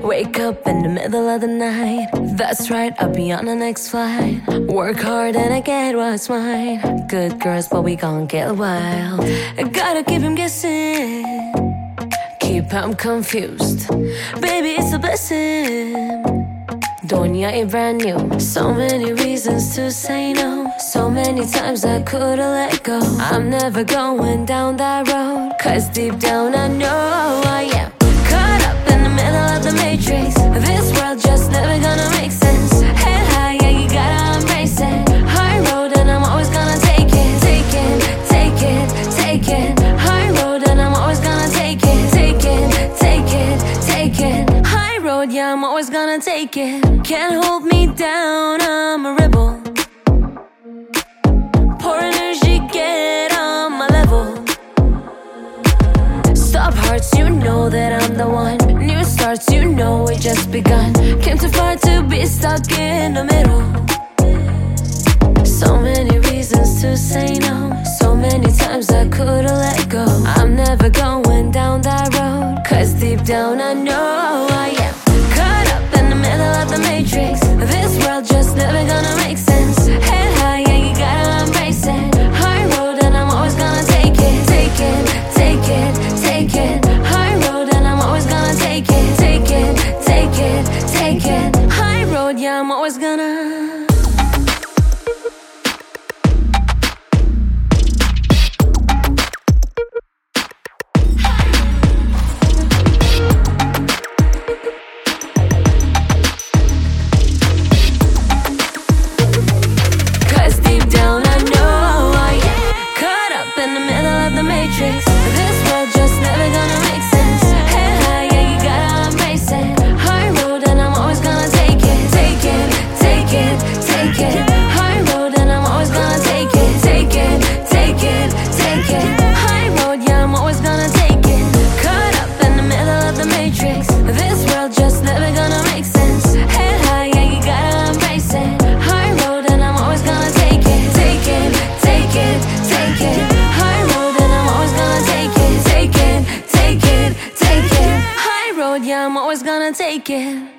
Wake up in the middle of the night. That's right, I'll be on the next flight. Work hard and I get what's mine. Good girls, but we gon' get wild. I gotta keep him guessing, keep him confused. Baby, it's a blessing. Doña ain't brand new. So many reasons to say no. So many times I could've let go. I'm never going down that road, 'cause deep down I know I am caught up in the middle of the matrix. This world just never gonna make sense. Head high, yeah, you gotta embrace it. High road and I'm always gonna take it. Take it, take it, take it. High road and I'm always gonna take it. Take it, take it, take it. High road, yeah, I'm always gonna take it. Can't hold me down, I'm a rebel. Pour energy, get on my level. Stop hearts, you know that I'm the one. New starts, you know it just begun. Came too far to be stuck in the middle. So many reasons to say no. So many times I could've let go. I'm never going down that road, 'cause deep down I know I am caught up in the middle of the matrix. This world just never gonna make sense. Head high, yeah, you gotta embrace it. High road and I'm always gonna take it. Take it, take it, take it. High road and I'm always gonna take it. Take it, take it, take it. High road, yeah, I'm always gonna. This world just never gonna make sense. Head high, yeah, you gotta embrace it. High road and I'm always gonna take it. Take it, take it, take it. High road and I'm always gonna take it. Take it, take it, take it. High road, yeah, I'm always gonna take it. Caught up in the middle of the matrix. This world just never gonna make sense. Head high, yeah, you gotta embrace it. High road and I'm always gonna take it. Take it, take it, take it. High road and I'm always gonna take it. Take it, take it, take it. High road, yeah, I'm always gonna take it.